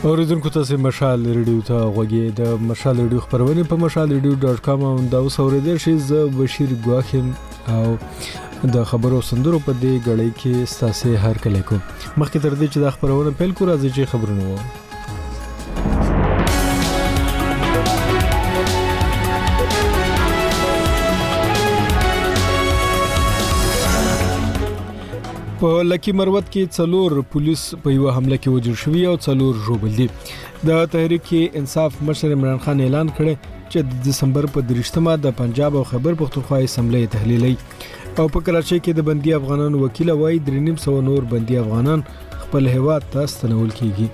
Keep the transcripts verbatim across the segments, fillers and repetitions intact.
اوریدونکو تاسو مشال ریډیو ته غوږی د مشال ریډیو خبرونه په مشال ریډیو ډاټ کام او دا اوس اوریدل شي. ز بشیر ګواخیم او د خبرو سندرو په دې غړې کې ستاسو هر کله کو مخکې تر دې چې د خبرونه پیل کو راځي چې خبرونه وو. په لکی مروت کې څلور پولیس په یو حمله کې وژل شوی او څلور ژوبل دي. د تحریک انصاف مشر عمران خان اعلان کړی چې د دسمبر په دریشتمه د پنجاب او خیبر پختونخوا اسمبلی تحلیلي او په کراچۍ کې د بندي افغانانو وکیل وای درې نیم سو نور بندي افغانان خپل هیواد ته ستنول کیږي.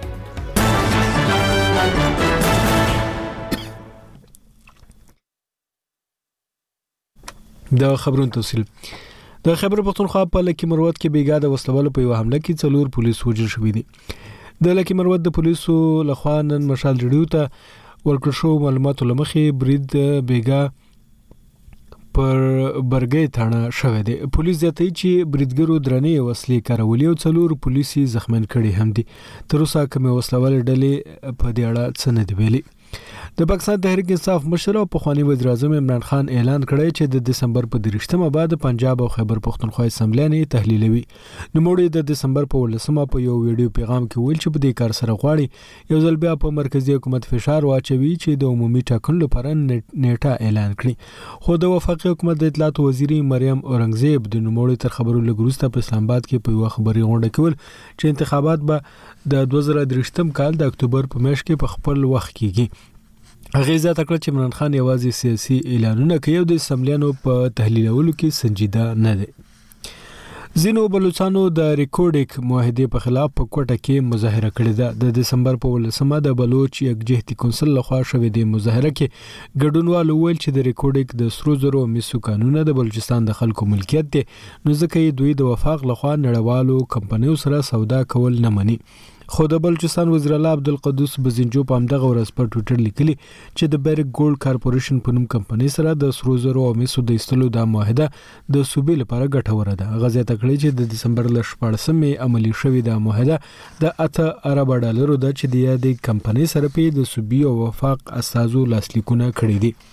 د خبرونو تفصیل د خیبر پختونخوا په لکی مروت کې بیګا د وسلوالو په یو حمله کې څلور پولیس وژل شوی دي. د لکی مروت د پولیسو لخوا نن مشال ریډیو ته ورکړل شو معلوماتو لمخې برید بیګا پر برګې تھانه شوه دي. پولیس زیاتوي چې بریدګرو درنې وسلې کارولې او څلور پولیسي زخمین کړي هم دي. تر اوسه کوم وسلوال ډلې په دې اړه څه نه دی ویلي. د پاکستان تحریک انصاف مشر او پخوانی وزیر اعظم عمران خان اعلان کړی چې د دسمبر په دریشتمه بعد پنجاب او خیبر پختونخوا اسمبلی نه تحلیلوي. نوموړي د دسمبر په ولسمه په یو ویډیو پیغام کې ویل چې په دې کار سره غواړي یو ځل بیا په مرکزی حکومت فشار واچوي چې د عمومي ټاکنو لپاره نیټه اعلان کړي. خو د وفاقي حکومت د اطلاعات وزیر مریم اورنګزیب د نوموړي تر خبرو لګروسته په اسلام آباد کې په یو خبري غونډه کې ول چې انتخابات به د دوه زره درې کال د اکتوبر په میاشت کې په خپل وخت کېږي. هغه زیات کړ چې عمران خان یوازې سیاسي اعلانونه کوي او د اسمبلیانو په تحلیلولو کې سنجیده نه دي. زینو بلوچستانو د ریکورډیک معاهده په خلاف په کوټه کې مظاهره کړې ده. د دسمبر په ولسمه د بلوچ یکجهتي کونسل لخوا شوې د مظاهره کې ګډونوالو ویل چې د ریکورډیک د سرو زرو میسو قانون د بلوچستان د خلکو ملکیت دی، نو ځکه دوی د وفاق لخوا نړیوالو کمپنیو سره سودا کول نه مني. خو د بلوچستان وزیر اعلی عبدالقدوس بزنجو په همدغه ورځ په ټوئیټر لیکلي چې د بیرک ګولډ کارپوریشن په نوم کمپنۍ سره د سرو زرو او میسو د ایستلو د معاهده د صوبې لپاره ګټوره ده. هغه زیاته کړې چې د دسمبر ل شپاړسمې عملي شوې د معاهده د اته ارب ډالرو ده چې د یادې کمپنۍ سره په د صوبې او وفاق اساسو لاسلیکونه کړي دي.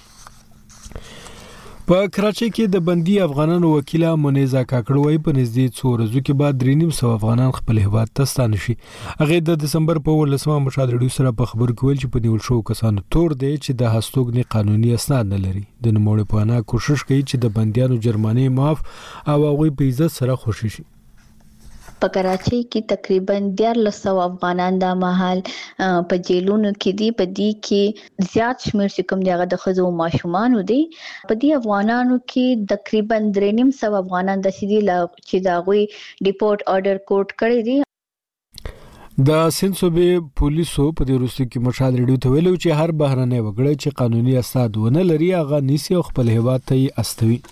په کراچۍ کې د بندي افغانانو وکیل منیزا کاکړوي په نږدې څو ورځو کې بعد درې نیم سو افغانان خپل هیواد ته ستانه شي. هغه د دسمبر په ولسمه مشال ریډیو سره په خبرو کې ویل چې په نیول شو کسانو تور دی چې د هستوګنې قانوني اسناد نه لري. د نوموړي په انا کوشش کوي چې د بنديانو جرمانه معاف او هغه په عزت سره خوشي شي. په کراچۍ کې تقریبا دیارلس سو افغانان د مهال په جیلونو کې دي. په دې کې زیات شمیر چې کوم دغه د خزو ماشومان دي. په دې افغانانو کې تقریبا درې نیم سو افغانان د سیدي چې دا غوي ډیپورټ آرډر کوټ کړی دي. د سند صوبې پولیسو په دې وروسته کې مشال ریډیو ته ویلو چې هر بهرنی وګړی چې قانوني اسناد ونه لري هغه نیسي او خپل هیواد ته استوي.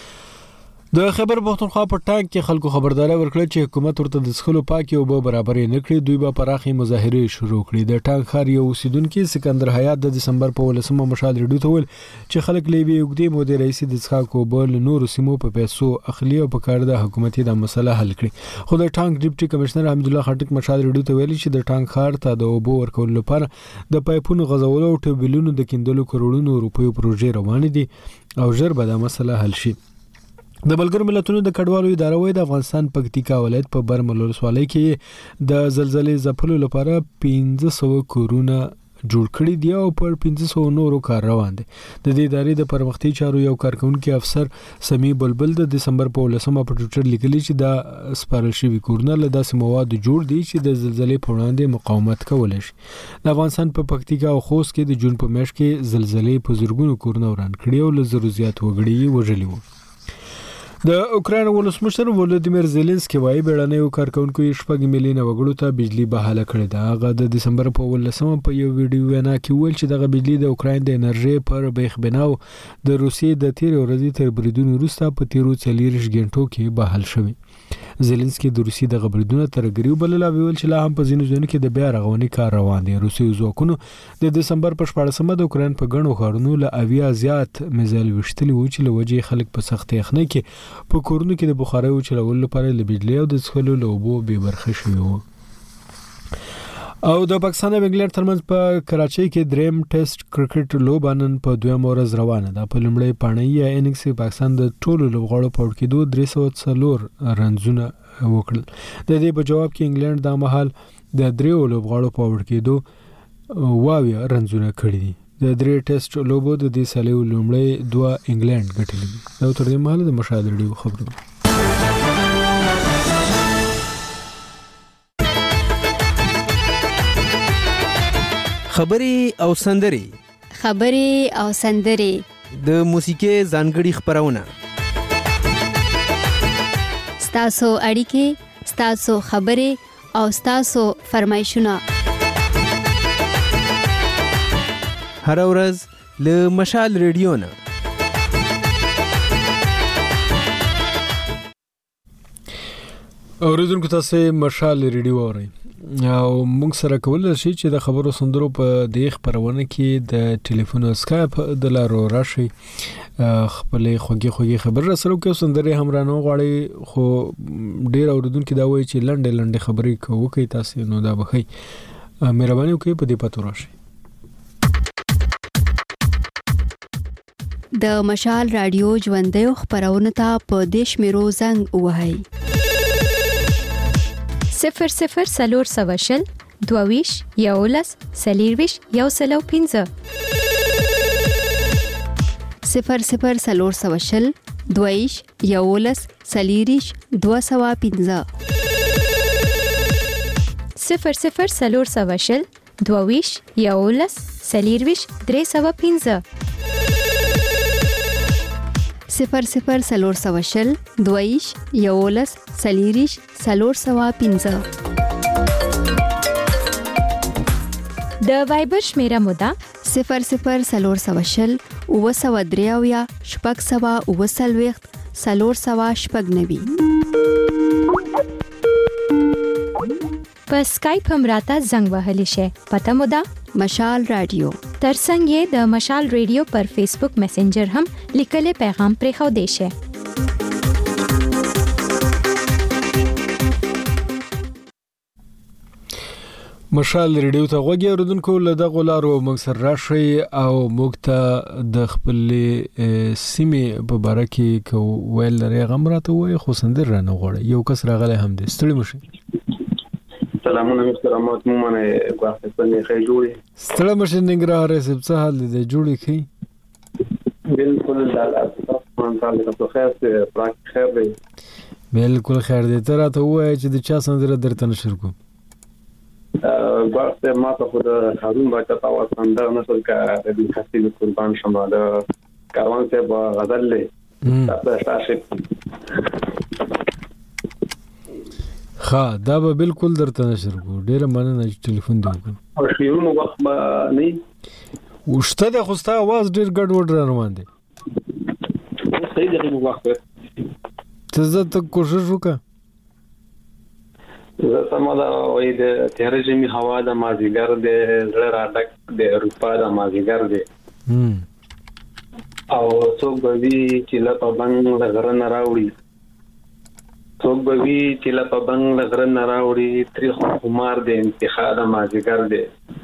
د خیبر پختونخوا په ټانک کې خلکو خبرداري ورکړه چې حکومت ورته د څښلو پاکي او برابرې نه کړې. دوی به پراخي مظاهره شروع کړې. د ټانک ښار یو اوسیدونکو سکندر حیات د دسمبر په ولسمه مشال ریډیو ته ویل چې خلک لوي وګړي مو د رئیس د څښاکو بل نور سیمو په پیسو اخلي او په کار د حکومتي د مسله حل کړي. خو د ټانک ډیپټي کمشنر حمد الله خټک مشال ریډیو ته ویل چې د ټانک ښار ته د اوبو ورکول لپاره د پایپونو غځولو او ټوبلونو د کیندلو کروڑونو روپیو پروژې روان دي او ژر به د مسله حل شي. د بلګر ملتونو د کډوالو اداره وای د افغانستان پکتیکا ولایت په برمل ولسوالۍ کې د زلزلې ځپلو لپاره پنځه سوه کورونه جوړ کړی دی او پر پنځه سوه نورو کار روان دي. د دې ادارې د پرمختي چارو یو کارکونکو افسر سمی بلبل د دسمبر په ولسمه په ټوئیټر لیکلی چې دا سپارل شوی کورونه له داسې مواد جوړ دي چې د زلزلې په وړاندې مقاومت کولای شي. د افغانستان په پکتیکا او خوست کې د جون په میاشت کې زلزلې په زورګونو کورونه وران کړي او له زرو زیات وګړي وژلي وو. د اوکراین ولسمشر ولودیمیر زيلنسکي وايي بیړنیو کارکونکو یې شپږ میلیونه وګړو ته بجلی بحاله کړې ده. هغه د دسمبر په ولسمه په یو ویډیو وینا کې ویل چې دغه بجلی د اوکراین د انرژي پر بیخ بناو د روسیې د تیر ورځې تر بریدونو وروسته په تیرو څلوېښت غنټو کې بحال شوی. زيلنسکي د روسیې د غبرګونونو ترګریو بلل او ویل چې لا هم په ځینو ځایونو کې د بیا رغونې کار روان دی. روسي ځواکونو د دسمبر په شپاړسمه د اوکراین په ګڼو ښارونو له اویا زیات میزایل وشتلي وو چې له وجې خلک په سخت یخنۍ کې په کورونو کې د بخارۍ چلولو لپاره له بجلی او د څښلو له اوبو بې برخې شوي وو. او د پاکستان او انګلند ترمنځ په کراچۍ کې دریم ټیسټ کرکټ لوبه نن په دویم ورځ روانه ده. په لومړۍ پاڼۍ یا اننګس کې پاکستان د ټولو لوبغاړو په وړ کېدو درې سوه څلور رنزونه وکړل. د دې په جواب کې انګلند د مهال د دریو لوبغاړو په وړ کېدو واویا رنزونه کړی دي. د درې ټیسټ لوبو د دې سالیو لومړی دوه انګلند ګټلې دي. دا تر دې مهاله د مشاهده ډیو خبرونه. خبري او سندري خبري او سندري د موسیقي ځانګړي خبرونه ستاسو اړیکې ستاسو خبري او ستاسو فرمایشونه هر ورځ له مشال ریډیو نه. اوریدونکو تاسو مشال ریډیو اورئ او موږ سره کولای شي چې د خبرو سندرو په دې خبرونه کې د ټلیفون او اسکایپ د لارو راشي خپل خوږی خوږی خبر سره کوي سندري همرانو غواړي خو ډیر اوریدونکو دا وایي چې لنډه لنډه خبرې کوي تاسو نو دا بخي مهرباني وکړئ په دې پاتو راشي. د مشال رادیو ژوندۍ خبرونه ته په دیش میرو زنګ وهاي صفر صفر سلور سوشل دوویش یولس سلیرویش یو سلو پینزه صفر صفر سلور سوشل دوویش یولس سلیریش دو سوا پینزه صفر صفر سلور سوشل دوویش یولس سلیرویش درې سوا پینزه صفر صفر سلور سوشل دویش یولس سلیریش سلور سوا پینزه. د وایبر شمیره مودا صفر صفر سلور سوشل او سوا دریاویا شپږ سوا او سلويخت سلور سوا شپږ نوي. په اسکایپ هم راته زنګ وهلی شي. پته مودا مشال رادیو. ترڅنګ یې د مشال ریډیو پر فیسبوک میسنجر هم لیکلې پیغام پرې خو دی شي. مشال ریډیو ته غوږی اوریدونکو له دغه لارو موږ سره راشي او موږ ته د خپل سیمې په باره کې کو ویل لري غمراته وای خو سندر نه غوړي یو کس راغلی هم دي. ستړي مشه. سلامونه محترمات مومنه غواړم په نه خې جوړي ستړي مشه نګرهار سب څه حال دي جوړي کی بالکل دا تاسو ته په خیر سره پراک خیر دی. بالکل خیر دی. تر ته وای چې د چا سندر درته نشر کوم غواړم ما ته خو د هارون باچا تاوا سندر نشر کا د خاصی قربان شمه د کاروان ته غزل له تاسو تاسو ها دا به بالکل درته نشر کو. ډیره مننه چې ټلیفون دی وکړ. او شیرونو وخت ما نه وشته د خوستا आवाज ډیر ګډ وډ روان دي. صحیح دی نو وخت ته زه ته کوشش وکړه. زه سمدا وای د تهرجمی هوا د مازیګر د زړه راټک د روپا د مازیګر دی او څوک به وی چې لا په بنګ غره نه راوړي څوک به وی چې لا په بنګ غره نه راوړي تاریخ عمر د انتخاب د مازیګر دی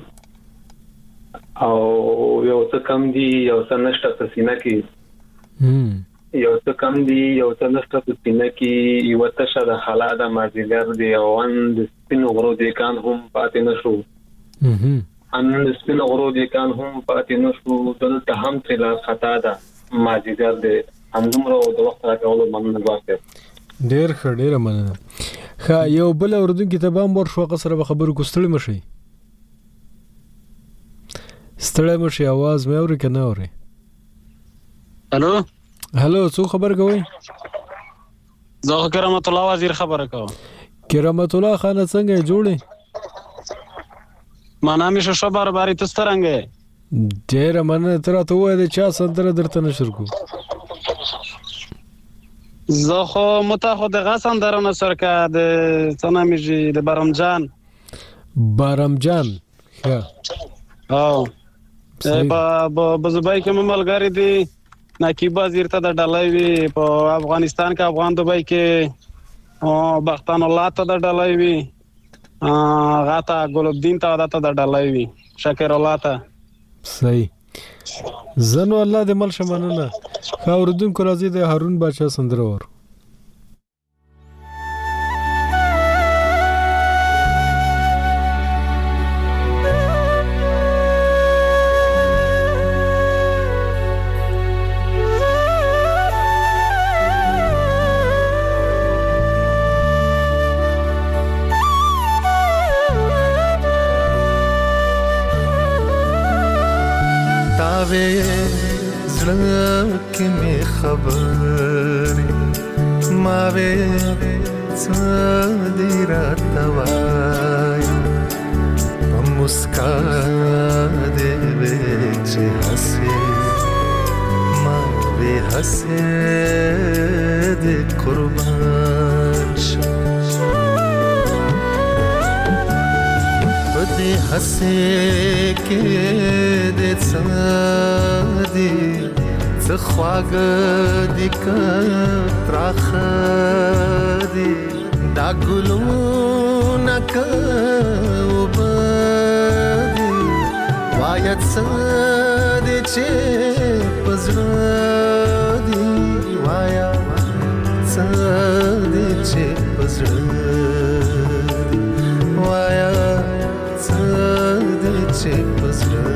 او یو څه کم دی یو څه نشته په سینه کې یو څه کم دی یو څه نشته په سینه کې یو څه شاده خلا د مازیګر دی او ان د سپین غرو د کان هم پاتې نشو ان د سپین غرو د کان هم پاتې نشو دلته هم تل خطا ده مازیګر دی همدومره د وخت راکولو مننه وکړه. ډیر ښه ډیر مننه. ښه یو بل اوردونکو ته به مور شو سره خبرو کوستړی مشي ستړی مشي आवाज مې اوري کنه اوري. الو هلو څو خبر کوي؟ زه کرامت الله وزیر خبره کوم. کرامت الله خان څنګه جوړي؟ ما نامې شو شو برابرې تسترنګه ډیر مننه. تر ته وای د چا سندره درته نشر کو. زه خو متاخو د غسن درنه سرکه د څنامې د برمجان برمجان ښه او با بزبای کې مملګری دي نقیب وزیر ته د ډلای وی په افغانستان کې افغان دوبای کې او بختان الله ته د ډلای وی غاته ګل الدین ته دته د ډلای وی شکر الله ته صحیح زنو الله دې مل شمننه خاوردون کو راځي د هارون بادشاہ سندره ور زړه می خبرې ما وې څه دې راته وایي په مسکا دې وې چې هسې ما وې هسې دې قربان شم په دې هسې کې دې څه دې خواږه دي که تراخه دي دا ګلونه که اوبه دي وایه څه دي چې په زړه دي وایه څه دي چې په زړه دي وایه څه دي چې په زړه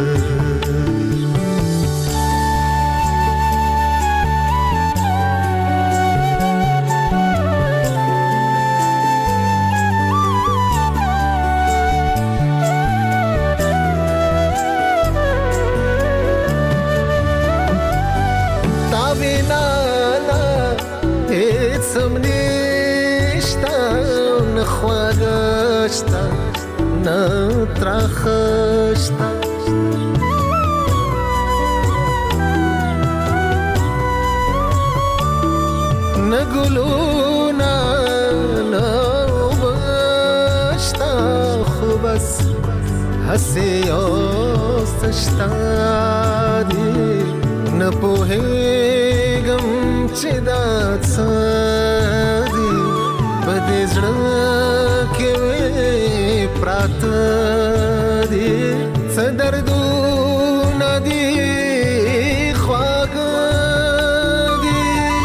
خواږشتا نه تراخشتا نه ګلونا نه وبشتا خو بس هسې اوسشتا دی نه پوهېږم چې دا څه دی په دې زړه پراته دي څه دردونه دي خواږه دي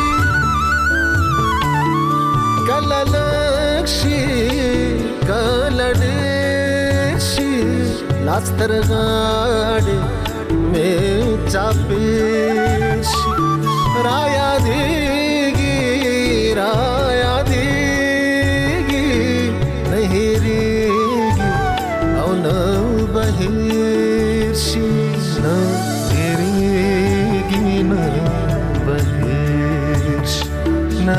کله لږ شي کله ډېر شي لاس تر غاړې مې چاپېر شي را یادېږي را یادېږي نه هېرېږي او نه بهېر شي نه هېرېږي نه بهېر شي نه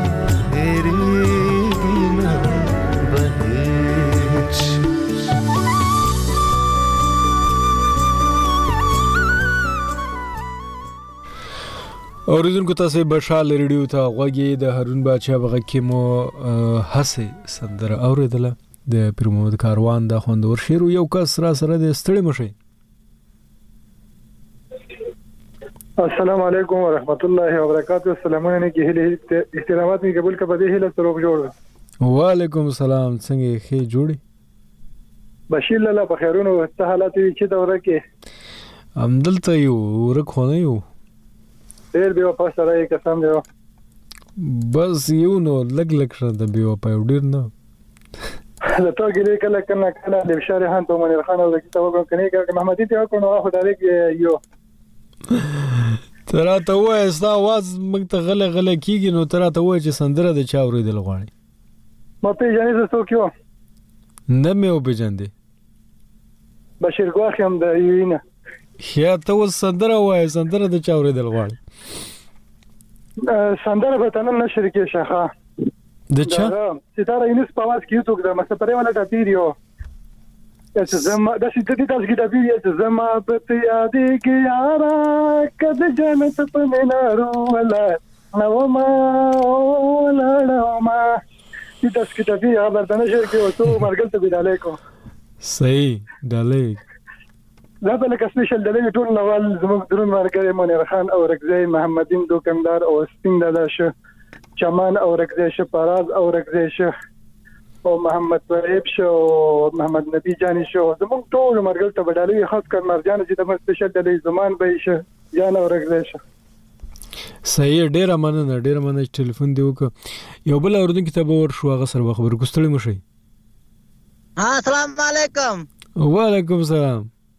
هېرېږي نه بهېر شي اوریدونکو تاسو بشال ریډیو ته غوږی د هارون بادشاہ بغه کې مو هسه سندره اوریدله د پیر محمد کاروان د خوندور شعر یو کس را سره د ستړي مشي. السلام علیکم ورحمت الله وبرکاتہ. سلامونه نه کې احترامات می قبول کړه به هله سره جوړ. وعلیکم السلام څنګه ښه جوړي بشیر الله په خیرونو ته حالات چې دوره کې امدلته یو ورخونه یو ډېر به په سره یې قسم دی بس یو نو لګ لګ شته د بیو په ډیر نه دا ته ګلې کله کله کله د شارحان ته منیر خان او د کتابو کني کې محمدي ته کو نو خدای دې یو ترا ته وای استا आवाज مګ ته غله غله کیږي نو ترا ته وای چې سندره د چا اوریدل غواړي مته یې نه څه کیو نه مې او بجندې بشیر ګواخ هم د یوینه یا ته و سندره وای سندره د چا اوریدل غواړي سندره به تنن نشر کې شخه د چا ستاره یې نس په واس کې څوک د مسپرې ولا د پیریو چې زما د سیدې تاسو کې د پیریو چې زما په یادې کې یارا کده جنت په منارو ولا نو ما ولا نو ما چې تاسو کې د پیریو خبر د نشر کې او څو مرګل ته بداله کو صحیح داله دا بل کې سپیشل دلې ټول نوال زموږ درون مرګره منیر خان او رکزی محمدین دوکاندار او سپین دادا شه چمان او رکزی شه پراز او رکزی شه او محمد طيب شو محمد نبی جانی شو زموږ ټول مرګل ته بدالي خاص کر مرجان چې د سپیشل د زمان به شه جان اورګل شه صحیح ډیر مننه ډیر مننه ټلیفون دی وک یو بل اوردون کتاب ور شو هغه سره خبر کوستړی مشي ها السلام علیکم وعلیکم السلام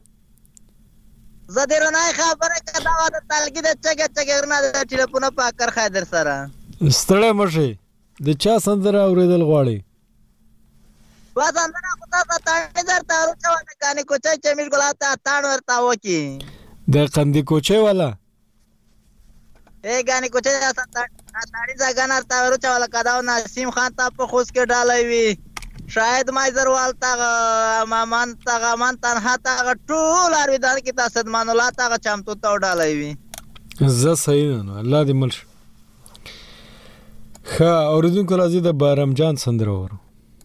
زديرو نه خبره کدا و د تلګي د چګه چګرنا د ټلیفون پاکر خیدر سره ستړی مشي د چا سندره اوریدل غواړي وا سندره خدا ته تاړي درته ورچو نه کاني کوچي چمیش ګلاتا تاړ ورتا وکی د قندي کوچي والا اے غاني کوچي تاړي ځګا نرتا ورچو والا کدا نسیم خان ته په خوش کې ډالای وی شاید مایزر والتا مامان تا مان تنها تا ټول ارویدان کی تاسو مان الله تا چمتو تو ډالای وی ز صحیح نه الله دې مل خا اوریدونکو راځي د بارم جان سندره ورو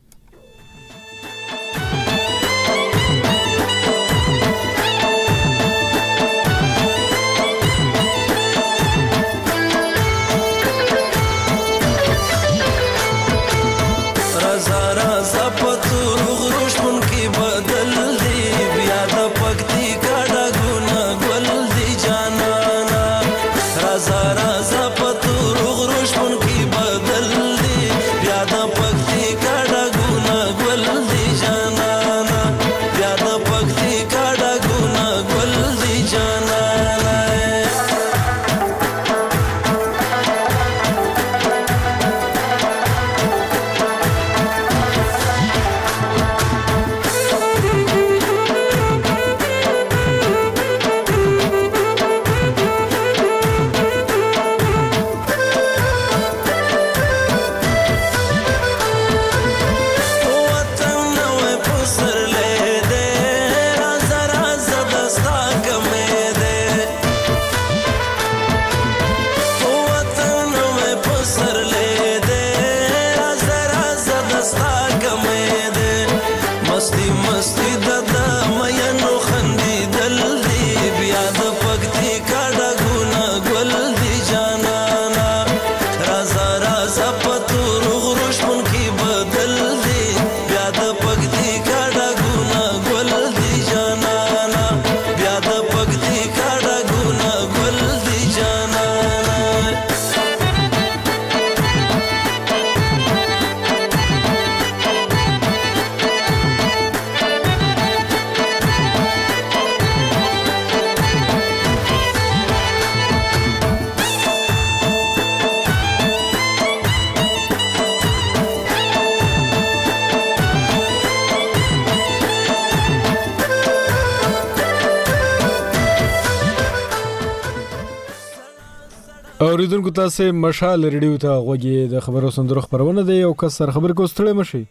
اوریدونکو تاسو مشال ریډیو ته غوږی د خبرو سندرو خبرونه دی او کسر خبر کوستړی مشي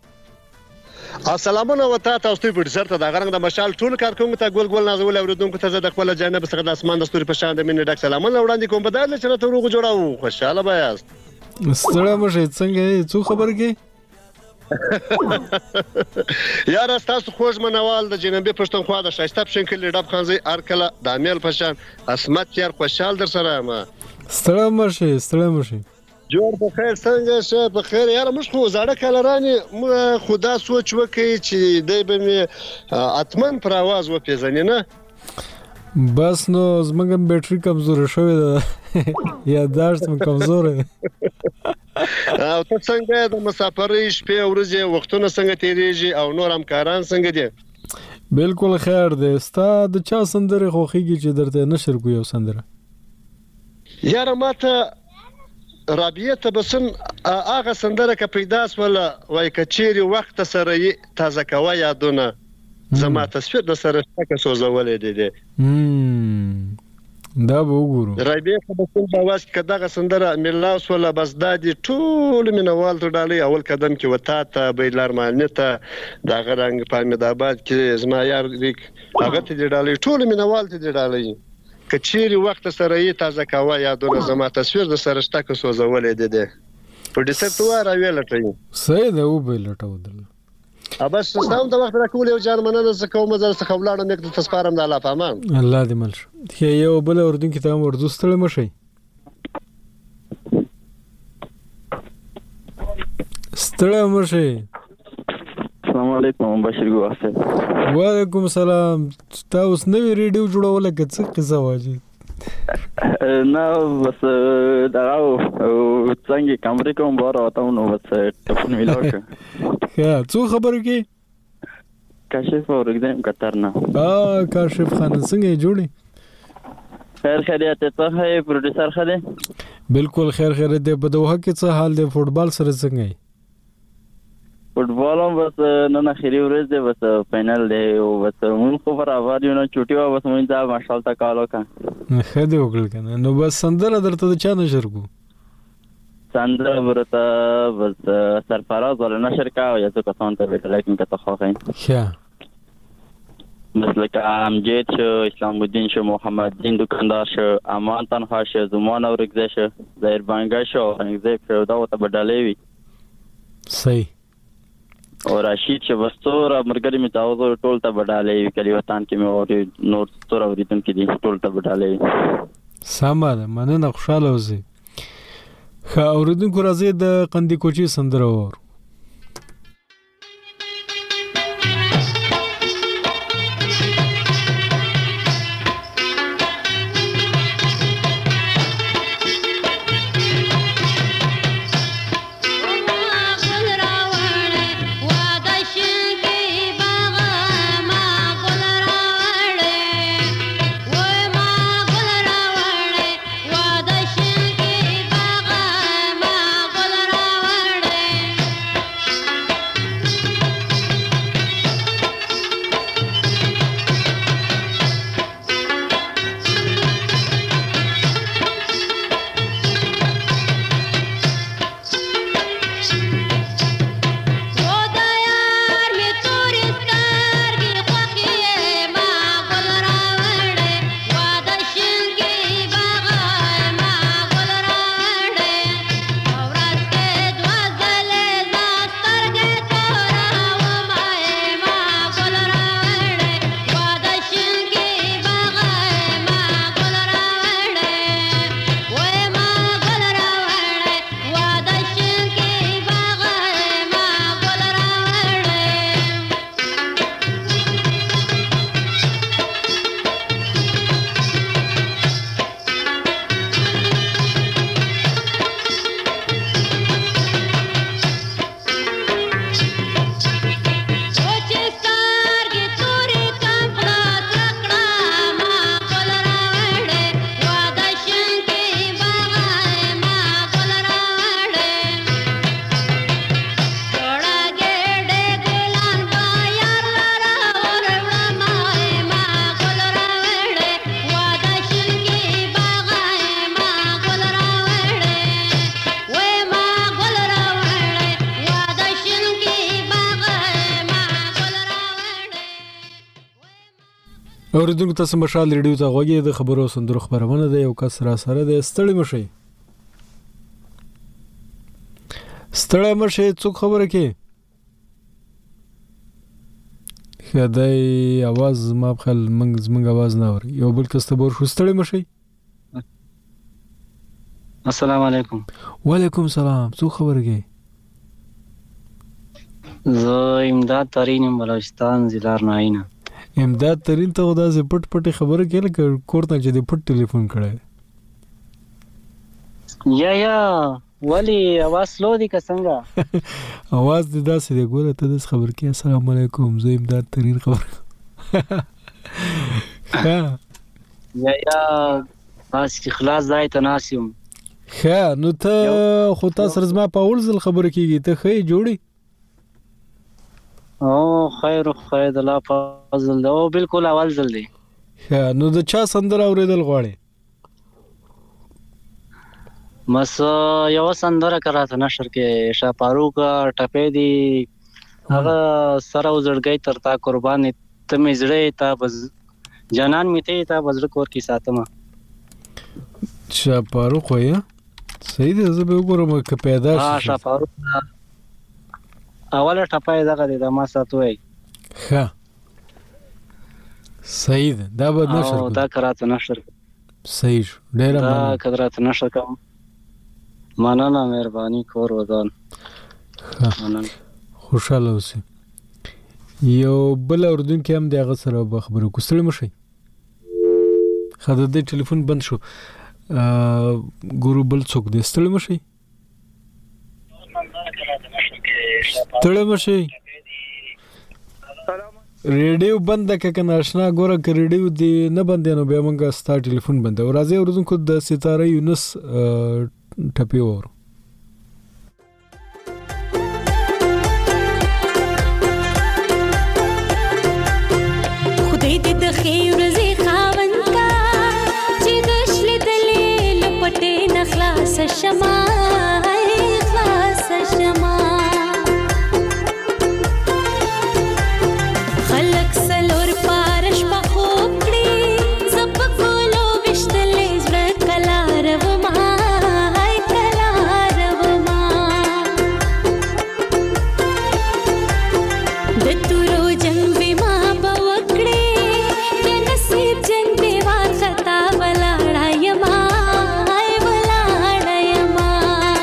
السلامونه وتا تاسو ته پروډوسر ته د غرنګ د مشال ټول کارکونکو ته ګول ګول نازول اوریدونکو ته د خپل جانب څخه د اسمان د ستوري په شان د مين ډک سلامونه وړاندې کوم بدل چې ته روغ جوړاو خوشاله بیاست ستړی مشي څنګه څو خبر کې یار تاسو خوش منوال د جنبي پښتونخوا د شایسته پښنکل ډب خانزي ارکله د امیل پشان اسمت یار خوشحال در سره ما ستړی مشي ستړی مشي جوړ په خیر څنګه شه په خیر یار موږ خو زړه کلرانی خدا سوچ وکي چې دای به می اتمن پر आवाज و پیژنې نه بس نو زمونږ بیټری کمزور شوې ده یاداشت مې کمزور دی او ته څنګه د مسافرۍ شپې ورځې وختونه څنګه تیریږي او نور همکاران څنګه دي بالکل خیر دی ستا د چا سندره خوخیږي چې درته نشر کو یو سندره یار ماته رابعه تبسم هغه سندره که پیدا سوله وای کچيري وخت سره تازه کوي یادونه زما تصویر د سره څخه سوزولې دي دي دا به وګورو رابعه تبسم د واس کداغه سندره ملاوس ولا بس دادي ټول مینوال ته ډالي اول قدم کې وتا ته بیلار مالنته دا غرنګ پامید آباد کې زما یار لیک هغه ته ډالي ټول مینوال ته ډالي کچيري وخت سره یې تازه کاوه یادونه زما تصویر د سره څخه سوزولې دي دي پروډوسر تو راوي لټي صحیح ده و به لټو دل ابس ستاسو د وخت راکول یو ځان مننه څه کوم زل څه خبلاړم یک د تسپارم د الله پامان الله دې مل شي یو بل اردن کې ته اردو ستړي مشي ستړي مشي السلام علیکم بشیر ګواسه. وعلیکم السلام. تاسو نوې ریډیو جوړول کې څه قصه واجی؟ نه بس دا او څنګه کمرې کوم بار وته نو بس ټلیفون میلاو کړ. ها څو خبرو کې کاشف اور اگزام قطر نه. اه کاشف خان څنګه جوړی؟ خیر خیریت ته هي پروډوسر خله. بالکل خیر خیریت دی. په دوه کې څه حال دی؟ فوټبال سره څنګه دی؟ فوټبال هم بس نن اخیری ورځ دی، بس فائنل دی او بس مون خو برابر یو نه چوټي وا بس مون دا ماشاءالله کالو کا خدای وکړل کنه. نو بس سندره درته چا نشر کو؟ سندره ورته بس سرفراز ولا نشر کا یا څه کسان ته ویل لیکن کته خو خاين. ښه مثل که امجد شو، اسلام الدین شو، محمد دین دکاندار شو، امان تنها شو، زمان اورگزه شو، زهیر بانگه شو، خنگزه شو، دا وطا بداله وی. صحیح. او راشید شو بستور مرگری می تاوزو ټول تا بداله وی کلی وطان کې می اوری نور ستور اوریدن کې دي ټول تا بداله وی. سمه ده، مننه، خوشاله اوسئ. ښه اوریدونکو راځئ د قندي کوچي سندره واورو. اوریدونکو تاسو مشال ریډیو ته غوږی د خبرو سندرو خبرونه ده. یو کس را سره ده. ستړي مشي ستړي مشي څوک خبره کې خدای आवाज ما خپل منګ زمنګ आवाज نه اوري. یو بل کس ته بور شو. ستړي مشي. السلام علیکم. وعلیکم السلام. څوک خبره کې؟ زه امداد ترین بلوچستان ضلع ناینه. امداد ترین ته دا زه پټ پټ خبره کې لکه کوړه چې د پټ ټلیفون کړه. یا یا ولی आवाज لو دي که څنګه؟ आवाज دې داسې دی. ګوره ته د خبر کې السلام علیکم زه امداد ترین خبر. یا یا بس خلاص ځای ته ناسیم. ښه نو ته خو تاسو زما په اول ځل خبره کېږي ته ښه جوړي. او خیر خیر د الله فضل ده. او بالکل اول ځل دی. ښه نو د چا سندره اوریدل غواړي؟ مس یو سندره کراته نشر کې شاه فاروق ټپې دی هغه سره وزړګي تر تا قربان ته مې زړه تا بز جانان می ته تا بزړه کور کې ساتمه. شاه فاروق ویا صحیح دی. زه به وګورم که پیدا شي. ها شاه فاروق اوله ټپای دغه دی د ما ساتوي. ښه صحیح ده. دا به نشر او دا کراته نشر. صحیح شو. ډیره مننه. دا کراته نشر کوم. مننه مهرباني کور ودان. مننه. خوشاله اوسئ. یو بل اوردونکو هم د هغه سره به خبرو کو ستړي مشي خاطر د ټلیفون بند شو ګورو بل څوک د ستړي مشي ستړي مشي ریډیو بند ک کنه آشنا ګوره ک ریډیو دی نه بند نو به مونږه ستا ټلیفون بند او راځي اوردونکو د ستاره یونس ټپي ور خدای دې د خیر ورځې خاوند کا چې د شلې دلې لپټې نخلاص شمه خلاص شمه خلق سلور پارش په خوب کړي زپ کولو وشتلې زړه کلار وما هاي کلار وما د تورو جنگ به ما بوکړي د نصیب جنگ به وار خطا ولاړا یما هاي ولاړا یما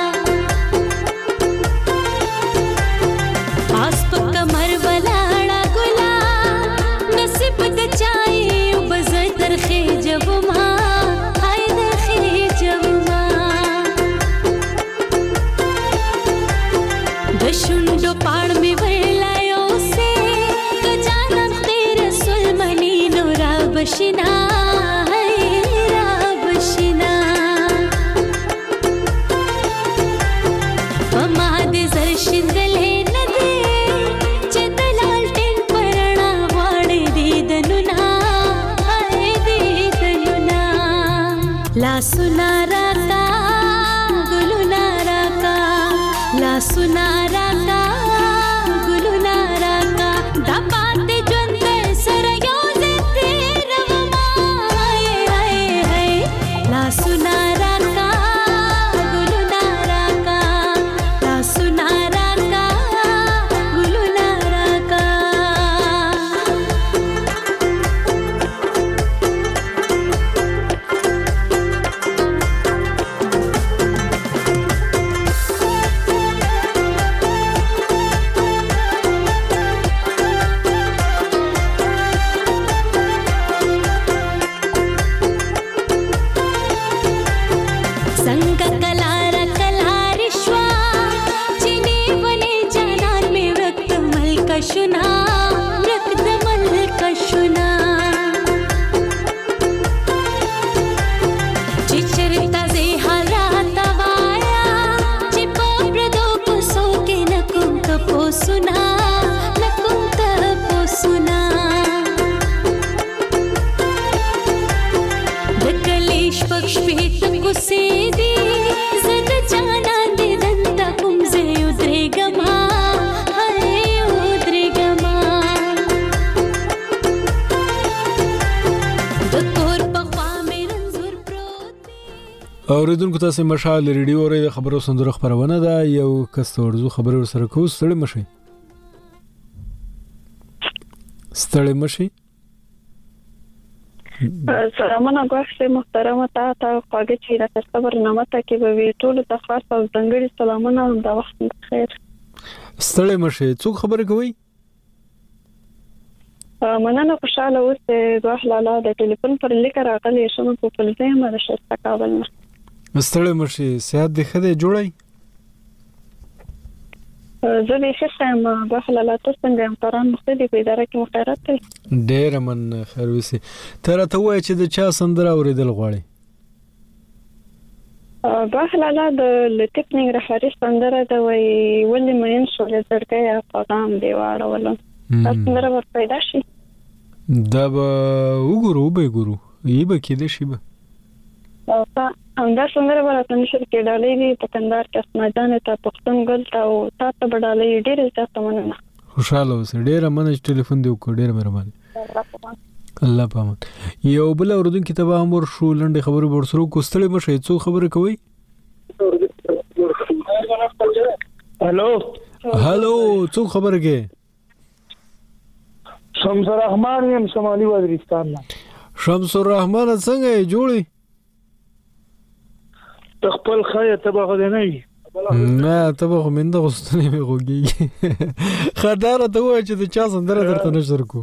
پاس په کمر ولاړا ګلا نصیب د چای وبز درخې جوما هاي درخې جوما د شونډو پاړ می ولایو سه ک جانم تیر سلمنی نورا بشنا هاي را بشنا پما دې زر شندلې نه دې چې دلال ټین پرنا واړې دې دنونا هاي دې دنونا لا سنا راکا ګلونا راکا لا سنا راکا ګلونا راکا دا پاتې ژوند سره یو ځای تېرومه هاي هاي هاي لا سنا راکا ګلونا راکا لا سنا راکا ګلونا راکا څنګه کلاره کلاره شوا چینه ونه جانان می وخت ملک شنا وخت ملک شنا چې چرتا زه حالات وایا چې په پردو پسو کې نکوم ته پوسنا نکوم ته پوسنا د کلیش پښ پیت کو سي دي زد جانا دې دنتا کوم زه یو درګما هاي یو درګما د تور په خوا مې رنزور پروت اوریدونکو تاسو مشال ریډیو اوري د خبرو سندره خبرونه ده یو کس ورزو خبرو سره کو ستړي مشي ستړي مشي سلامونه غوښته محترمه تا ته خواږه چې را صبر نامه ته کې به وی ټول د خاص او ځنګړي سلامونه د وخت خیر ستړي مشي څوک خبرې کوي مننه خوشاله اوسه دوه لاله د ټلیفون پر لیک راغلی شمه په پلځه ما د شسته کابل نه ستړي مشي صحت دې خده جوړای زه به ښه ما دوه لاله تاسو څنګه امتحان مختلف اداره کې مخیرات کوي ډېر من خیر وسی تر ته وای چې د چا سندره اوریدل غواړي دوه لاله د لټیکنګ رهبری سندره د وی ولې مېن شو لزرګه پیغام دی واړول سندره ور پیدا شي دا به وګورو به ګورو یی به کې دې شي به او دا څنګه ورته نشر کې ډالې دي په کندهار کې اسماجان ته پښتون ګل ته او تاسو بدلې ډېر زیات مننه خوشاله اوسه ډېر مننه چې ټلیفون دی وکړ ډېر مهرباني الله پامان یو بل اوردونکو ته به امر شو لنډه خبرو ورسره کوستړې مشه څو خبره کوي هالو هالو څو خبره کې شمس الرحمن یم شمالي وزیرستان نه شمس الرحمن څنګه جوړي خپل خایه تبغه نه وي نه ته به خومنده غوستنې مې غوږیږي خداره ته وایه چې د چا سندره درته نشر کو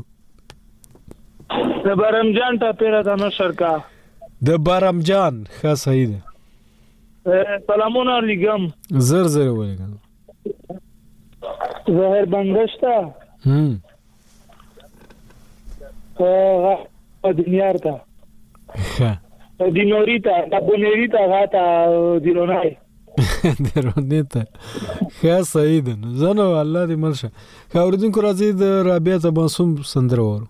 د برمجان ټاپې راته نشر کا د برمجان ښه صحیح ده سلامونه لیږم زر زر ولیږم ظاهر بنګش ته هم دنیار ته ښه دینوري ته دبونیري ته غاته دیرونای درونه ته ښه صحیح ده نو زنه الله دې مرشه ښه اوریدونکو راځي د رابعه تبسم سندره وورو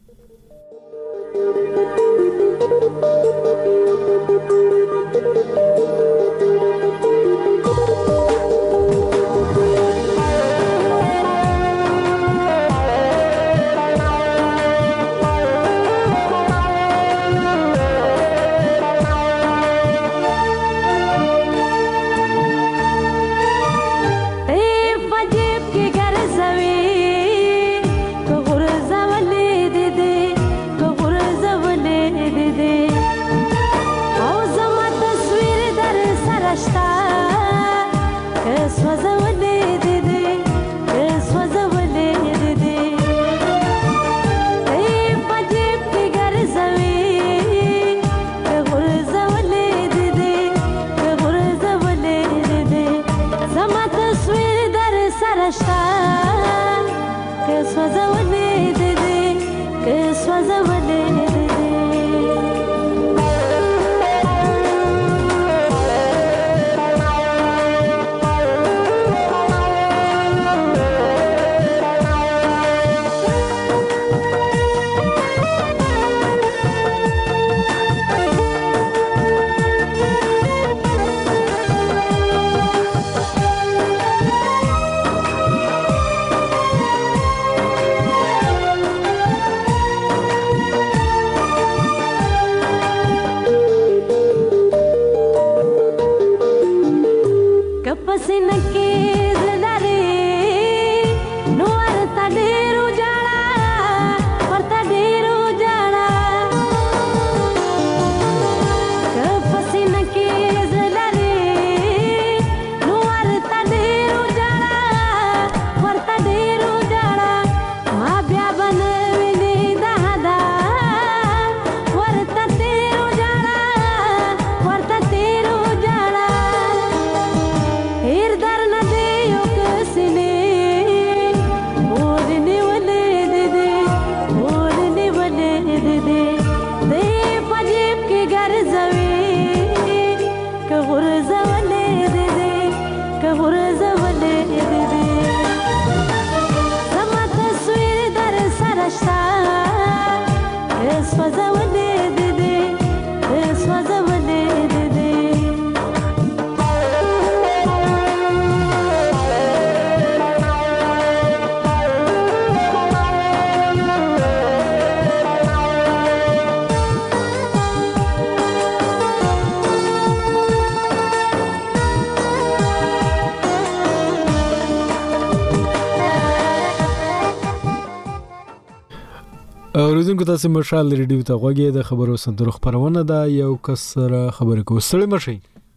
اوریدونکو تاسو مشال ریډیو ته غوږی د خبرو سندرو خبرونه ده یو کس سره خبرې کوو ستړي مشي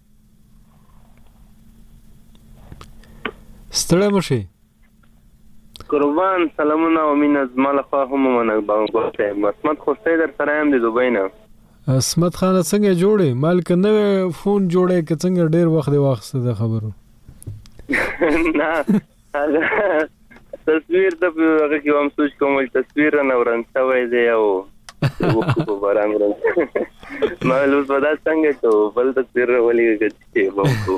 ستړي مشي قربان سلامونه او مين از مال خو هم منک باغوته مسمت خوسته در سره هم د دوبۍ نه اسمت خان څنګه جوړې مالک نو فون جوړې ک څنګه ډیر وخت دی واخسته د خبرو نه تصویر د هغه کې هم سوچ کوم تصویر نه ورنځ وای دی او وکړو په باران ورنځ ما لوس ودا څنګه ته بل تصویر ولې کې وکړو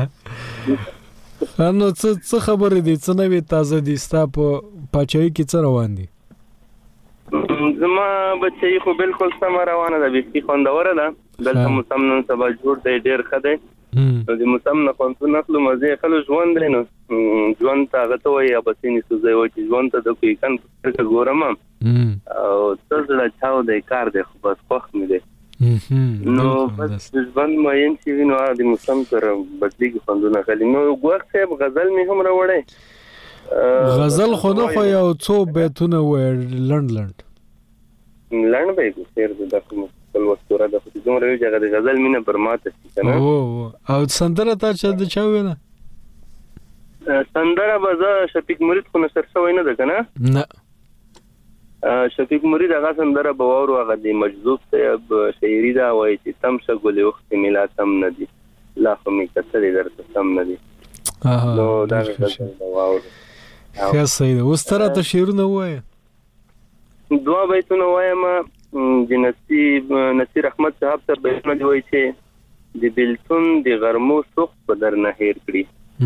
نو څه خبرې دي څه نوې تازه دي ستا په پاچای کې څه روان دي زما بچي خو بالکل سم روانه ده به خوندوره ده دلته موسم نن سبا جوړ دی ډیر ښه دی نو د موسم نه کوم نخلو مزه خلک ژوند لري نو ژوند ته غته وي یا بسینی سوزي وي چې ژوند ته د کوي کان څخه ګورم او څه لا چاو د کار دی خو بس خوښ مې دی نو بس ژوند مې چې نو د موسم سره بدلیږي خوندونه خلی نو وګور صاحب غزل مې هم راوړې غزل خو نه خو یو څو بیتونه و لند لند لند به سیر د دغه خپل وستوره د خو دومره یو ځای د غزل مینه پر ماته شي کنه او او سندره تا چې د چا ویله سندره به زه شفیق مرید خو نشر شوی نه ده کنه نه شفیق مرید هغه سندره به واورو هغه د مجذوب صاحب شاعري دا وایي چې تم شه ګلې وخت ملا تم نه دي لا خو مې کتلې درته تم نه دي نو دا غزل دا واورو ښه صحیح ده. اوس ته راته شعرونه ووایه. دوه بیتونه وایم د نصیب نصیر احمد صاحب ته بیتونه دی وایي چې د بیلتون د غرمو سوخت به درنه هیر کړي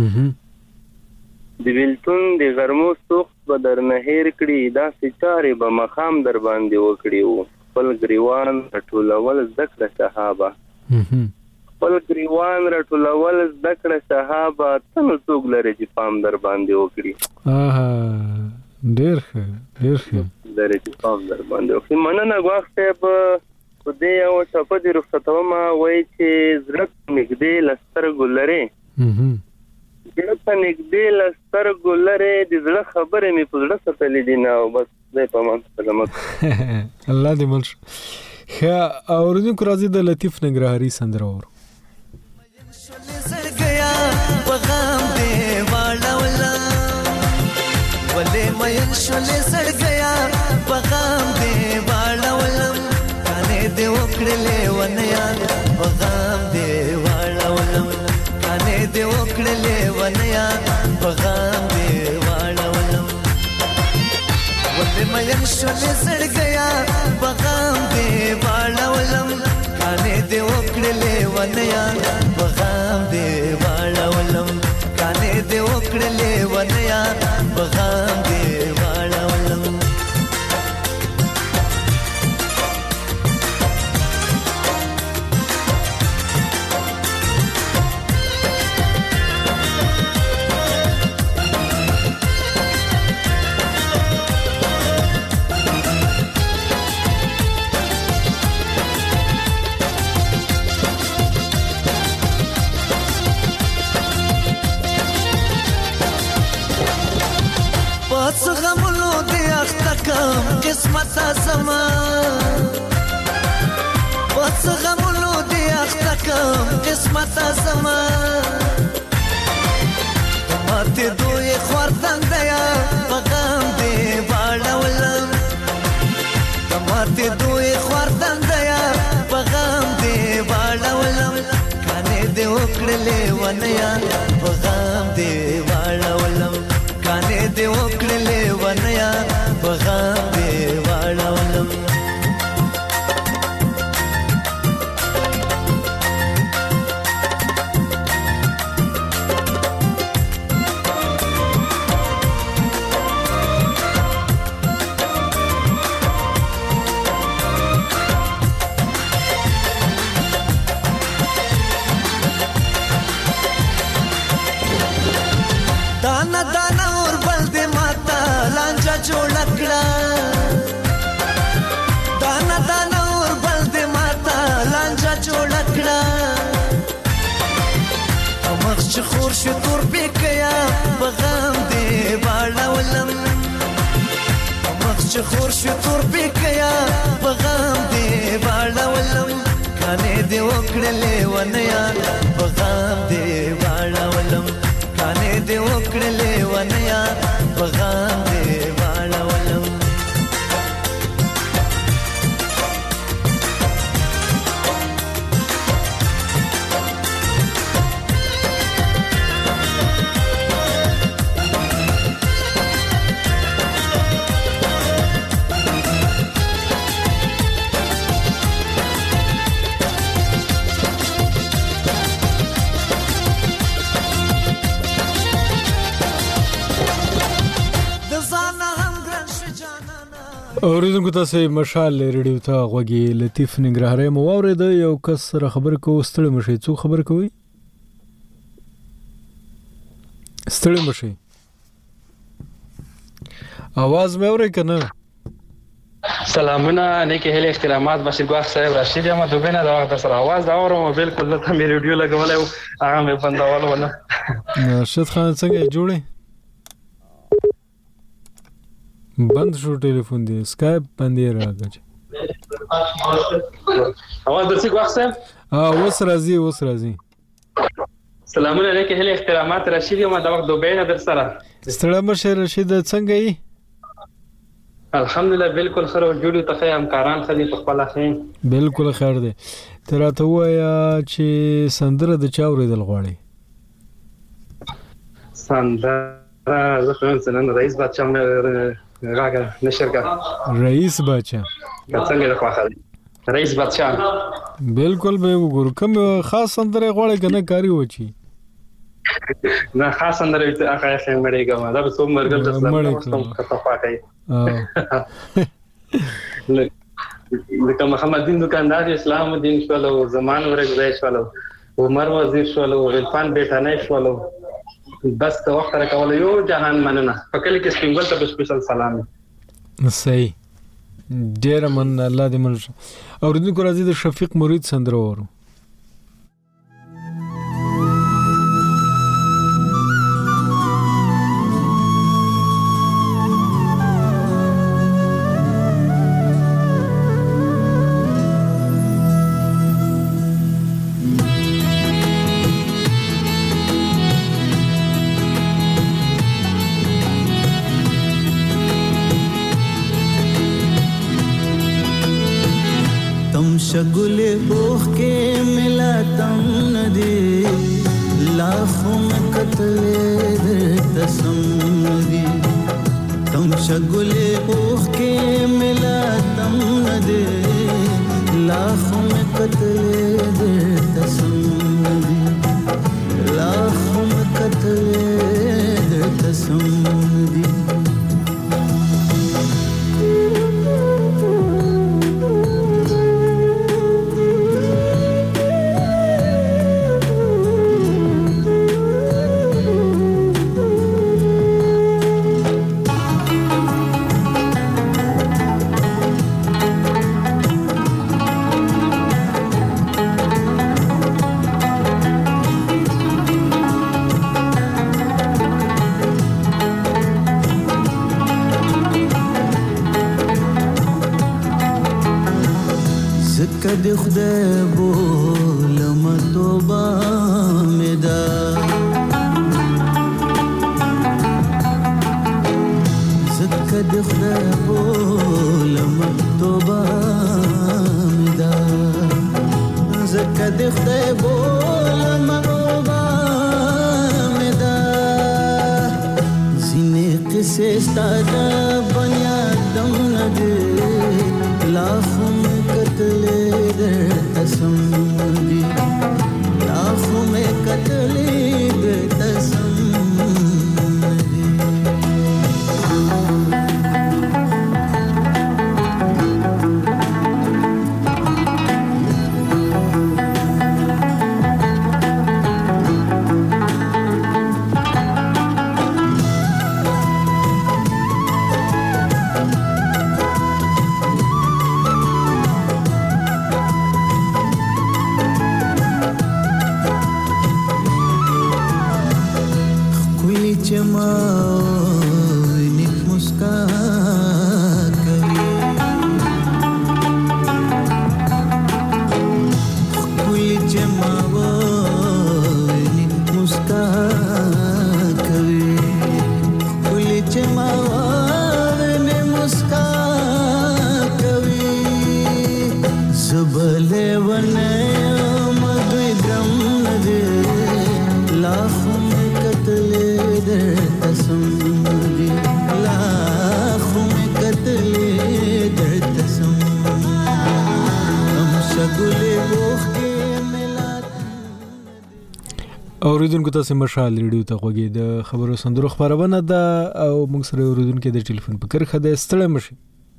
د بیلتون د غرمو سوخت به درنه هیر کړي داسې چارې به مخام در باندې وکړي وو خپل ګریوان راټولول زده کړه صحابه خپل ګریوان راټولول زده کړه صحابه ته نو څوک لري چې پام در باندې وکړي ډېر ښه ډېر ښه لري چې پام در باندې وکړي. مننه ګواښ صاحب په دې یو ټپه دې رخصتومه وایي چې زړه نږدې له سترګو لرې زړه ته نږدې له سترګو لرې د زړه خبرې مې په زړه څټلې دي نه او بس دی په امان سلامت الله دې مل شه. ښه اورېدونکو راځي د لطیف ننګرهاري سندره واورو. ولې مین شولې سړ گیا پیغام دې واړولم کانه دې وکړلې ونیا پیغام دې واړولم کانه دې وکړلې ونیا پیغام دې واړولم ولې مین شولې سړ گیا پیغام دې واړولم کانه دې وکړلې ونیا پیغام دې واړولم کانه دې وکړلې ونیا پیغام دې واړولم پس غمونو دې اخته کم قسمت زما پس غمونو دې اخته کم قسمت زما ماته دوی خوردن دیا پیغام دې واړولم ماته دوی خوردن دیا پیغام دې واړولم کانه دې وکړلې ونیا پیغام دې واړولم کانه دې وکړلې ونیا پیغام دې واړولم دانا دانا اور بل دې ماتا لانجا جوړ کړه دانا دانا اور بل دې ماتا لانجا جوړ کړه مخ چې خور شو تور بکیا پیغام دې واړولم مخ چې خور شو تور بکیا پیغام دې واړولم کانه دې وکړلې ونیا پیغام دې واړولم کانه دې وکړلې ونیا پیغام دې واړولم اوریدونکو تاسو مشال ریډیو ته غوږی لطیف ننګرهاري مو واورید یو کس سره خبر کو ستړي مشي څو خبر کوي ستړي مشي आवाज مې اوري کنه سلامونه نیکه هله احترامات بشیر ګواخ صاحب رشید احمد دوبینه دا وخت سره आवाज دا اورم بالکل لته مې ریډیو لګولای هغه مې بندول ونه رشید خان څنګه جوړه بند شو ټلیفون دی اسکایپ باندې راغی اواز درسي ګواخ صاحب اه اوس راځي اوس راځي سلامونه علیکم هله احترامات رشید یم دا وخت دوبه نه در سره ستړی مشه رشید څنګه یې الحمدلله بالکل خره جوړو ته همکاران خدي په خپل خیر بالکل خیر دی تراته وایا چې سندره د چا اوریدل غواړي سندره زه خو نن رئیس بچا مې راګه نشرګه رئیس بچا څنګه د خواخه رئیس بچا بالکل به وګور کوم خاص سندره غواړي کنه کاری وچی نه خاص سندره ته هغه خې مړېګم دا به څوم مرګ د اسلام په خطا کوي لکه محمد دین دکاندار اسلام الدین شولو زمان ورګ شولو عمر وزیر شولو عرفان بیٹانه شولو بس ته وخت راکول یو جهان مننه فکل کې سپینګل ته سپیشل سلام صحیح ډیر من الله دې من اوریدونکو راځي د شفیق مرید سندره ورو शगुले बोख के मिला तम न दे लाखों में कतले दे तसम दी तम शगुले बोख के मिला तम न दे लाखों में कतले दे तसम दी लाखों में कतले दे तसम दी کد خدای بولم توبه مدا زکد خدای بولم توبه مدا زکد خدای بولم توبه مدا زینه قصه ستاده بنیادم نده لاخم कतले दे तसम दी लाखों में कतले दे तसम दी اوریدونکو تاسو مشال ریډیو ته غوږی د خبرو سندرو خبرونه ده او موږ سره اوریدونکو د ټلیفون په کرخه ده ستړی مشي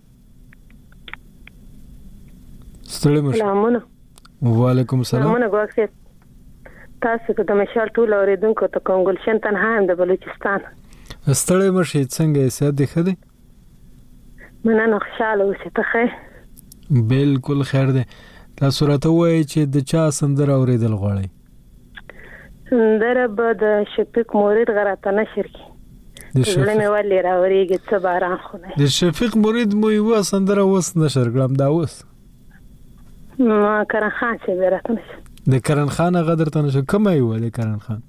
ستړی مشي سلامونه وعلیکم السلام سلامونه ګوښه تاسو ته د مشال ټول اوریدونکو ته کوم ګلشن تنها هم د بلوچستان ستړی مشي څنګه سات دی خدي مننه خوشاله اوسه ته خیر بالکل خیر ده تاسو راته وایي چې د چا سندره اوریدل غواړئ سندره به د شفیق مرید غراته نشر کی د شفیق مې ولې راوريږي څه باران خونه د شفیق مرید مو یو سندره وس نشر کړم دا وس ما کران خان چې ورته نشر د کرن خان هغه درته نشو کوم یو د کرن خان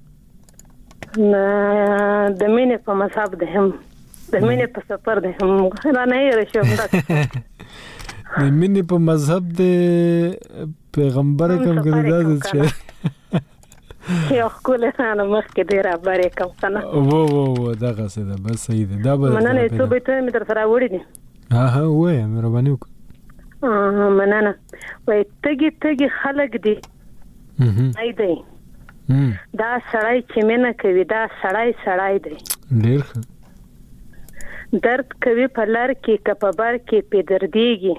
د مینې په مذهب ده هم د مینې په سفر ده هم را نه یې رشم د مینې په مذهب د پیغمبر کوم ګرځا ده چې یو خپل نه مخ کې ډیر ابره کوم کنه وو وو وو دا څه ده بس صحیح ده دا به مننه ته به ته مې در سره وړي دي ها ها وای مهرباني وکړه مننه وای تګي تګي خلک دي اې دی دا سړی چې مینه کوي دا سړی سړی دی ډیر درد کوي په لار کې کپبر کې په درديږي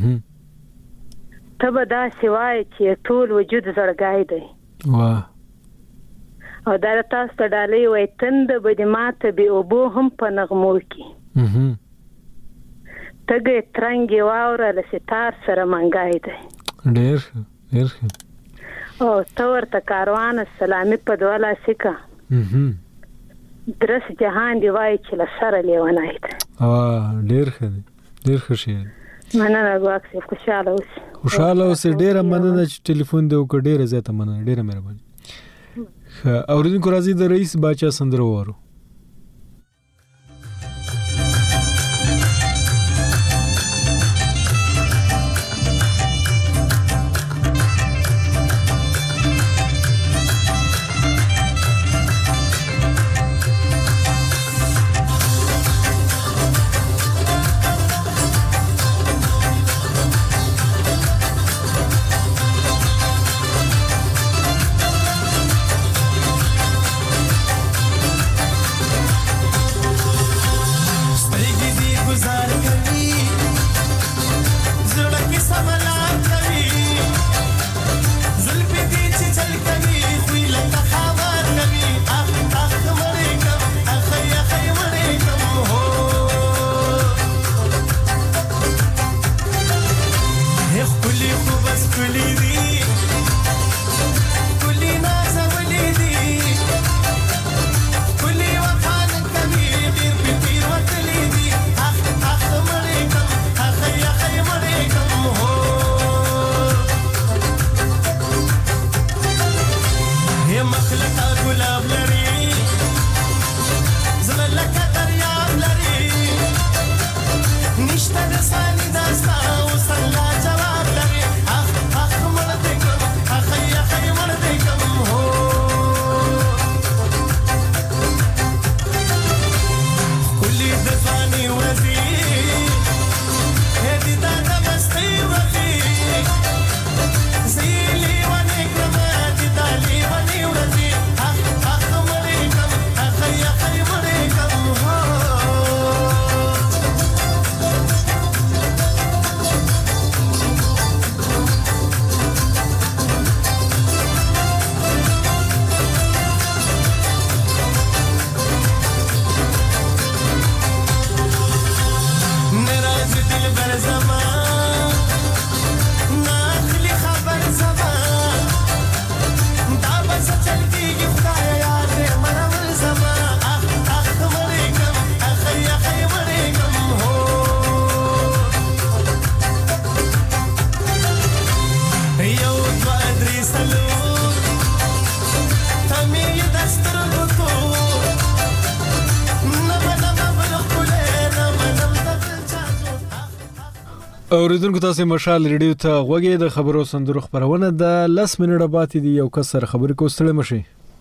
ته به دا سوای چې ټول وجود زړګای دی واه او دا تاسو ته ډالې وای تند به د ماته به اوبو هم په نغمو کې تګه ترنګي واوره له ستار سره منګای دی ډیر ډیر او تور ته کاروان سلامي په دواله سکا درس جهان دی وای چې لسره لیونای دی اه ډیر ښه ډیر ښه شي مننه واکسي خوشاله اوس خوشاله اوس ډیره مننه چې ټلیفون دی وکړ ډیره زیاته مننه ډیره مهرباني اوریدونکو راځي د رئیس باچا سندره وورو اوریدونکو تاسو مشال ریډیو ته غوږی د خبرو سندرو خبرونه د لس منټه پاتې دی یو کس سره خبرې کوستړې مشي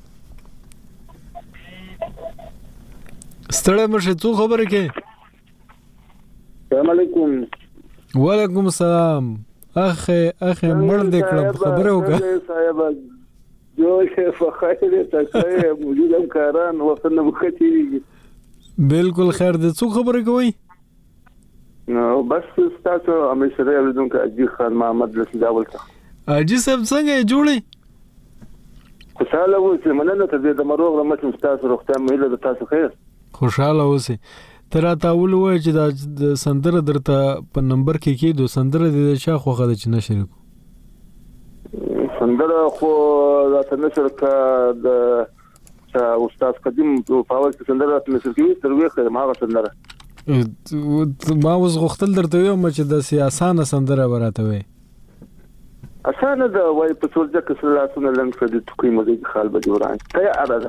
ستړې مشي څو خبرې کې السلام علیکم وعلیکم السلام اخه اخه مړ دې کړم خبره وکړه صاحب جو شه فخیر ته ته موجودم کاران وخت نه مختی بالکل خیر دې څو خبرې کوي نو بس تاسو همیشه اوریدونکو اجي خان محمد رسول اول ته اجي سب څنګه جوړي خوشاله اوسئ مننه ته د مروغ رمټ تاسو روغتیا مهله د تاسو خیر خوشاله اوسئ تر تاول وای چې د سندره درته په نمبر کې کېدو سندره د چا خوخه د چنه شریکو سندره خو راته نشر کا د استاد قدیم په پاول سندره راته نشر کوي تر وخت ما غو سندره ما اوس غختل درته یم چې د سیاسانه سندره ورته وي اسانه دا وای په څور ځکه سره لاسونه لنډ کړي ټوکې مزه خال به جوړان تیار ده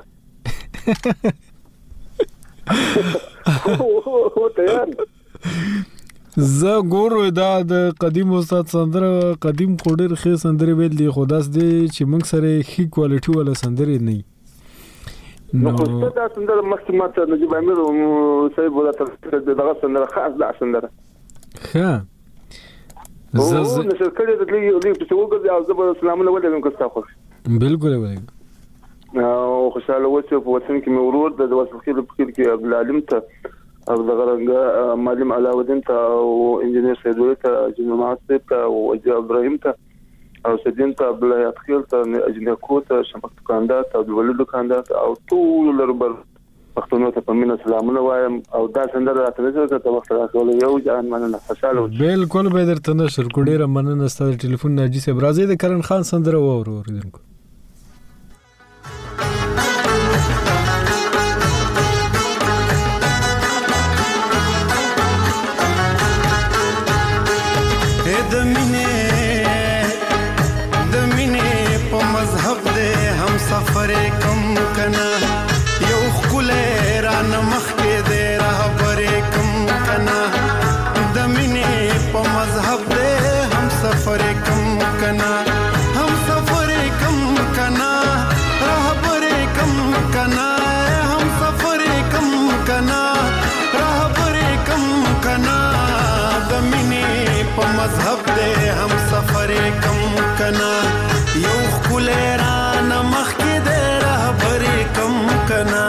هو تیار زه ګورو دا د قدیم استاد سندره قدیم خوډر خې سندره ویل دی خداس دی چې موږ سره هی کوالټي ولا سندره نه نو خو دا سندره مخکې ماته نجيب امیر صاحب ولا تر دغه سندره خاص دا سندره ښه زه زه نشر کړی د لیږي لیږي په څو ګرځي او زه به سلامونه ولګم که تاسو خوښ بالکل ولګم او خوشاله اوسه په وطن کې مې ورور د وسلخیل په کې کې عبد العلیم ته او د غرنګ معلم علاودین ته او انجنیر سیدوی ته جنرال ماستر ته او اجازه ابراهیم ته او سدین ته عبد الله یاتخیل ته اجنه کو ته شمک دکاندار ته عبد الولید دکاندار او ټول لربر پښتون ته په مینه سلامونه وایم او دا څنګه راته نه څه وخت راکول یو ځان مننه خوشاله بالکل به درته نشر کو ډیره مننه ستاسو ټلیفون ناجی صاحب راځي د کرن خان سندره وورو ورېدونکو د مینه د مینه په مذهب دې هم سفر کم کنا یو خل ران مخ کې دې رهبر کم کنا د مینه په مذهب دې هم سفر کم کنا هم سفر کم کنا رهبر کم کنا هم سفر کم کنا رهبر کم کنا د مینه په مذهب دې هم سفر کم کنا یو خل ران مخ کې دې رهبر کم کنا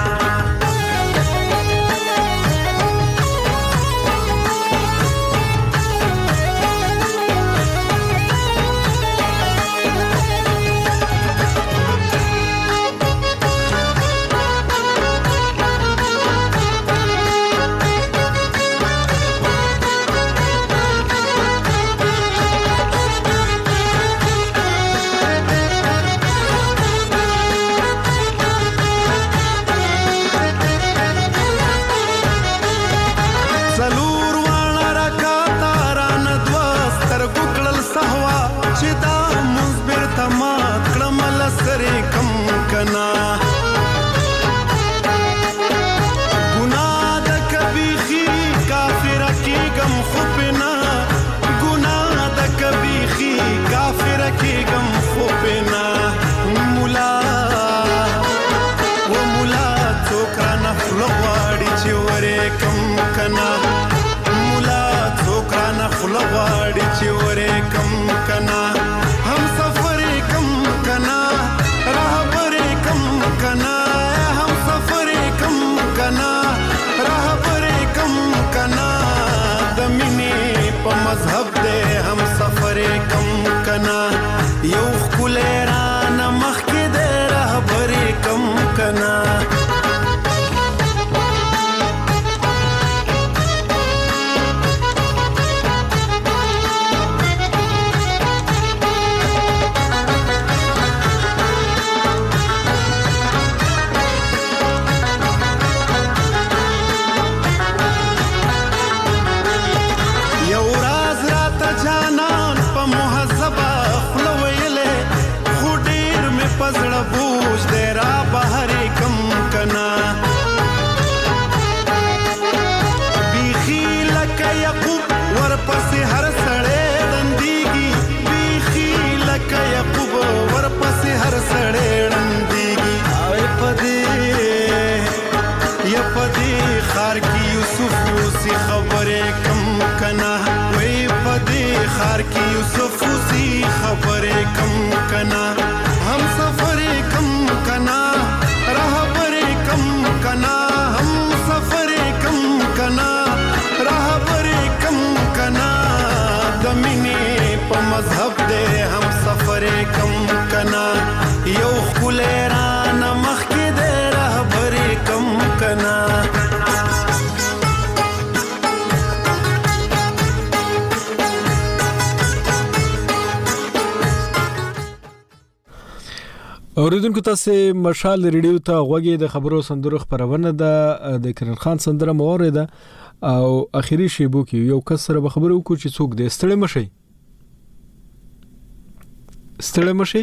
اوریدونکو تاسو مشال ریډیو ته غوږی د خبرو سندرو خبرونه ده د کرن خان سندره موره ده او اخیری شیبو کې یو کس سره خبرو کو چې څوک دې ستړي مشي ستړی مشي.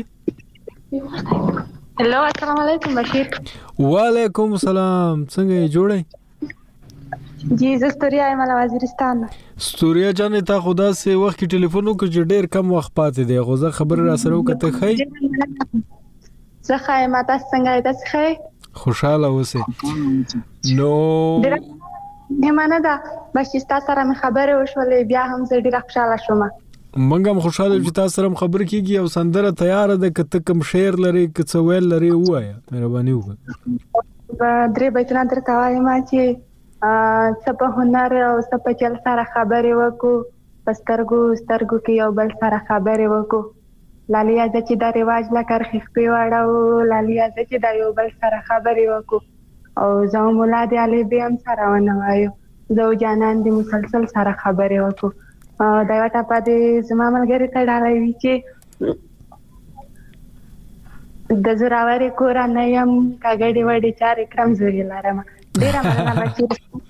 هلو السلام علیکم بشیر. وعلیکم السلام. څنګه یې جوړی؟ جی زه ستوریا یم له وزیرستان. ستوریا جانې تا خدا سه وخت کې ټلیفون وکړ چې ډېر کم وخت پاتې دی. خو زه خبر را سره وکړه خای. زه خای ماته څنګه تاسو خای؟ خوشاله اوسه. نو همانه دا بشیر تاسو سره مې خبرې وشولې بیا هم زه ډېر خوشاله شوم. منګه هم خوشاله چې تاسو سره خبر کیږي او سندره تیار ده کته کم شعر لري کڅ ویل لري وایا مهرباني وکړه. درې بیتونه درته وایم چې څه په هنر او څه په چل سره خبرې وکړو په سترګو سترګو کې یو بل سره خبرې وکړو. لالیا چې دا رواج لکه خښپې واړو لالیا چې دا یو بل سره خبرې وکړو او زه مولا دی علي به هم سره ونه وایو زه جانان دې مسلسل سره خبرې وکړو. دا یو ټاپه دې زما ملګری ته ډالوي چې د زراوري کور نه يم کاګړې وړې چارې کړم زوی لارم. ډیر مننه بچی.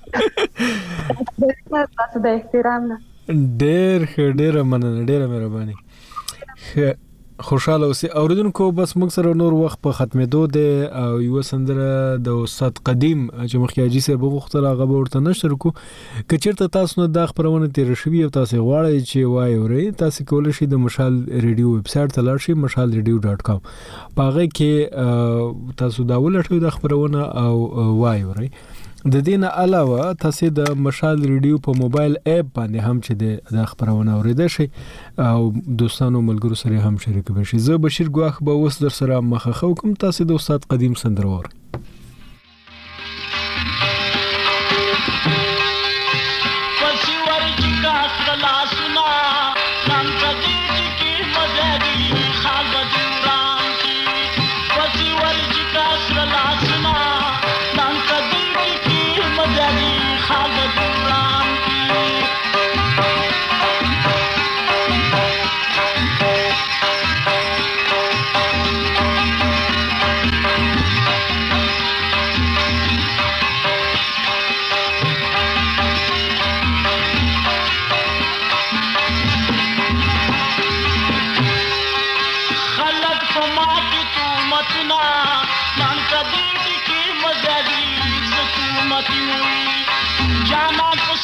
تاسو د احترام نه ډیر ډیر مننه ډیر مهرباني. خوشاله اوسئ اوریدونکو. بس موږ سره نور وخت په ختمېدو دی او یو سندره د استاد قدیم چې مخکې اجي سه بغوختل هغه ورته نشر کو. کچیرته تاسو نه د خبرونه تیر شوی او تاسو غواړئ چې وای اورئ تاسو کولای شئ د مشال ریډیو ویب سټ ته لاړ شئ مشال ریډیو ډاټ کام. پاغه کې تاسو دا ولټوي د خبرونه او وای اورئ. د دې نه علاوه تاسو د مشال ریډیو په موبایل اپ باندې هم چې د خبرونه اوریدل شي او دوستانو ملګرو سره هم شریک بشي. زه بشیر ګواخ به اوس در سره مخه کوم. تاسو د استاد قدیم سندرور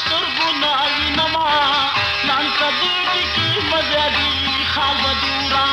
Khal badura